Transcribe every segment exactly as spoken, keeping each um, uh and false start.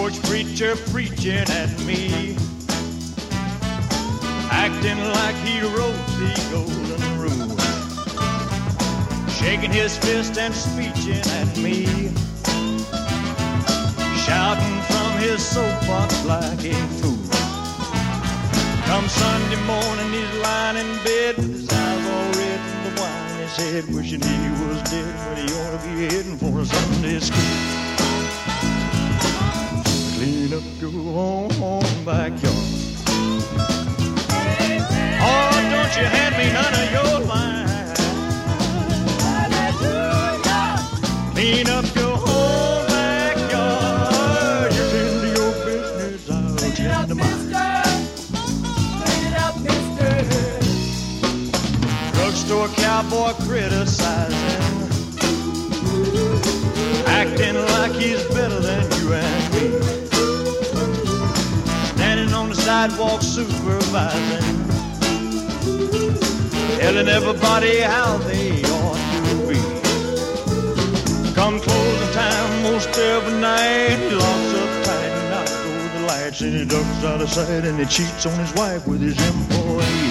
porch preacher preaching at me, acting like he wrote the golden rule, shaking his fist and speeching at me, shouting from his soapbox like a fool. Come Sunday morning, he's lying in bed with his eyes all red from the wine in his head, wishing he was dead when he ought to be heading for a Sunday school. Clean up your own backyard. Oh, don't you hand me none of your line. Clean up your own backyard. You tend to your business, I'll tend to mine. Drugstore cowboy criticizing, acting like he's better than you and me, standing on the sidewalk supervising, telling everybody how they ought to be. Come closing time most every night, he locks up tight and out go the lights, and he ducks out of sight and he cheats on his wife with his employee.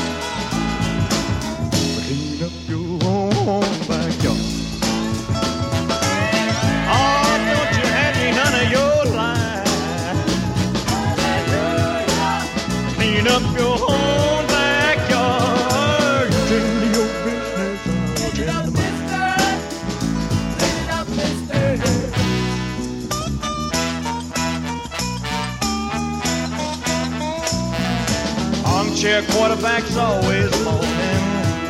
Clean up your own backyard. Oh, don't you hand me none of your line. Clean up your own backyard. You tend to your business, I'll tend to mine. Armchair quarterback's always moaning,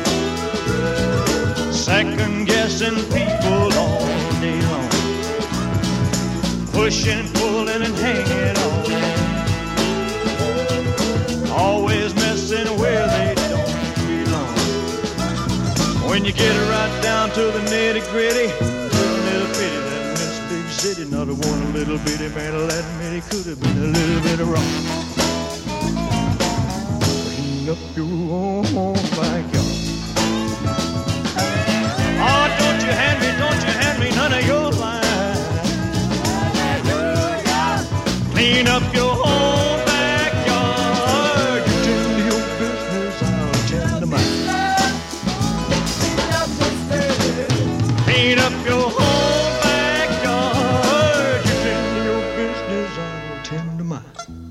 second guessing people all day long, pushing, pulling, and hanging on, always messing where they don't belong. When you get it right down to the nitty gritty, it's a little pity that in this big city, not a one little bitty man will admit he could have been a little bit wrong. Clean up your own backyard. Oh, don't you hand me, don't you hand me none of your line. Clean up your own backyard. You tend to your business, I'll tend to mine. Clean up your own backyard. You tend to your business, I'll tend to mine.